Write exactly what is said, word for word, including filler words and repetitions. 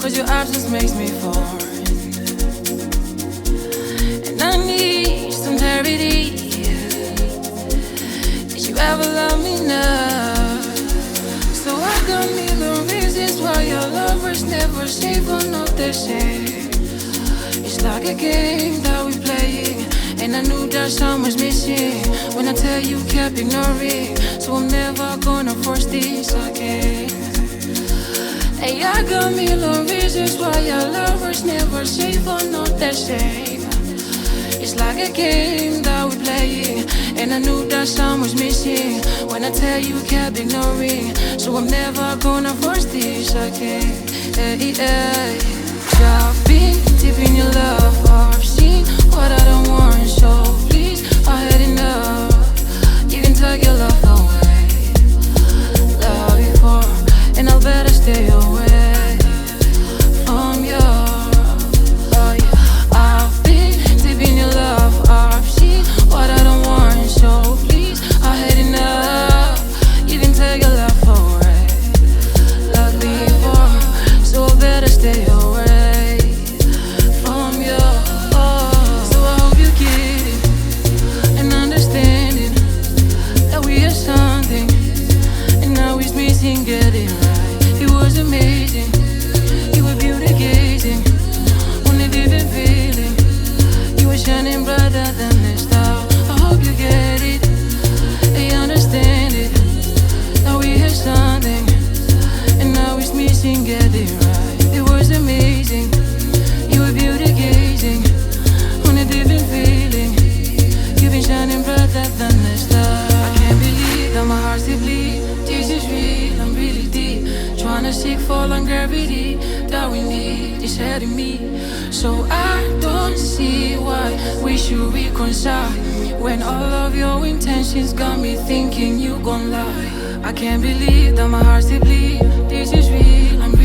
Cause your absence makes me foreign, and I need some clarity. Did you ever love me enough? So I got me the reasons why your lovers never save on up their shame. It's like a game that we playing, and I knew that someone's missing when I tell you kept ignoring. So I'm never gonna force this again. Hey, I got me long reasons why your lovers never save or not that shame. It's like a game that we playing, and I knew that someone's missing when I tell you kept ignoring. So I'm never gonna force this again. Hey, hey. I've been deep in your love, I've seen what I don't want, so please, I had enough. You can take your love away, love you for, and I'll better stay away from you. Oh yeah, I've been deep in your love, I've seen what I don't want, so please, I had enough. You can take your love away, love me for, so I better stay away. Getting right, it was amazing. You were beauty gazing, only vivid feeling. You were shining brighter than the star. I hope you get it, they understand it. Now we have something, and now it's missing. Getting right, it was amazing. You were beauty gazing, only vivid feeling. You've been shining brighter than the star. I can't believe that my heart's still bleed. This is real. Trying to seek for longevity that we need is heading me. So I don't see why we should reconcile when all of your intentions got me thinking you gon' lie. I can't believe that my heart's still bleed. This is real, I'm